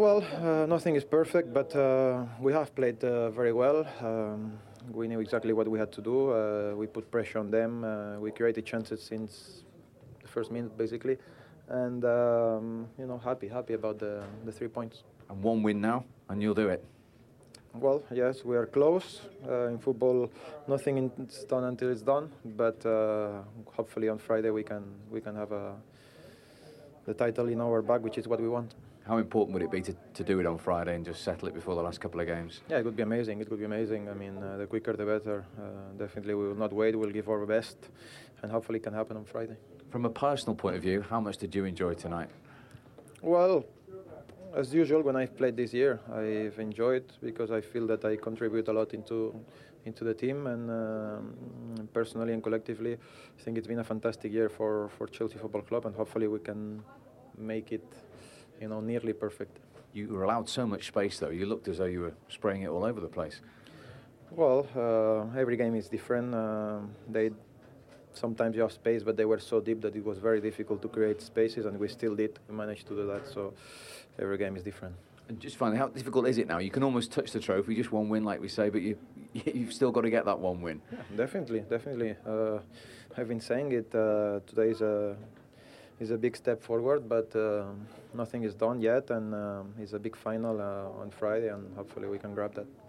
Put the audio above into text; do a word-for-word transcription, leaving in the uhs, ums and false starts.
Well, uh, nothing is perfect, but uh, we have played uh, very well. Um, we knew exactly what we had to do. Uh, we put pressure on them. Uh, we created chances since the first minute, basically, and um, you know, happy, happy about the the three points. And one win now, and you'll do it. Well, yes, we are close. Uh, in football, nothing is done until it's done. But uh, hopefully on Friday we can we can have a, the title in our bag, which is what we want. How important would it be to, to do it on Friday and just settle it before the last couple of games? Yeah, it would be amazing. It would be amazing. I mean, uh, the quicker the better. Uh, definitely, we will not wait. We'll give our best, and hopefully, it can happen on Friday. From a personal point of view, how much did you enjoy tonight? Well, as usual, when I've played this year, I've enjoyed because I feel that I contribute a lot into into the team, and um, personally and collectively, I think it's been a fantastic year for, for Chelsea Football Club, and hopefully we can make it, you know, nearly perfect. You were allowed so much space, though. You looked as though you were spraying it all over the place. Well, uh, every game is different. Uh, they sometimes you have space, but they were so deep that it was very difficult to create spaces, and we still did. We managed to do that. So every game is different. And just finally, how difficult is it now? You can almost touch the trophy, just one win, like we say, but you you've still got to get that one win. Yeah, definitely, definitely. Uh, I've been saying it. Uh, today is a is a big step forward, but uh, nothing is done yet, and um, it's a big final uh, on Friday, and hopefully we can grab that.